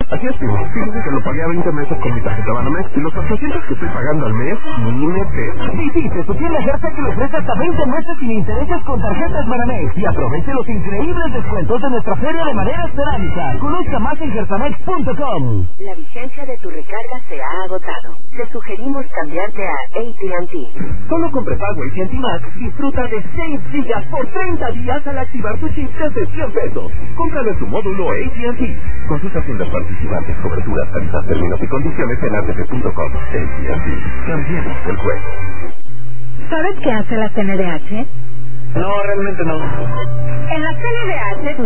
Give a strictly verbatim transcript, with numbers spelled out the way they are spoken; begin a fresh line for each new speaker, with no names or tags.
Así es, primo. Fíjese que lo pagué a veinte meses con mi tarjeta Banamex y los ochocientos que estoy pagando al mes, ni me peso.
Sí, sí, te sugiere Gerta que le ofrece hasta veinte meses sin intereses con tarjetas Banamex y aproveche los increíbles descuentos de nuestra feria de maderas cerámicas. Conozca más en gertamex punto com.
La vigencia de tu recarga se ha agotado. Te sugerimos cambiarte a A T and T.
Solo con prepago A T and T Max disfruta de seis gigas por treinta días al activar tu chip desde cien pesos. Cómpralo en tu módulo A T and T.
Consulta tiendas participantes, coberturas, tarifas, términos y condiciones en A T P punto com. A T and T. Cambiemos el juego.
¿Sabes qué hace la C N D H?
No, realmente no.
En la C N D H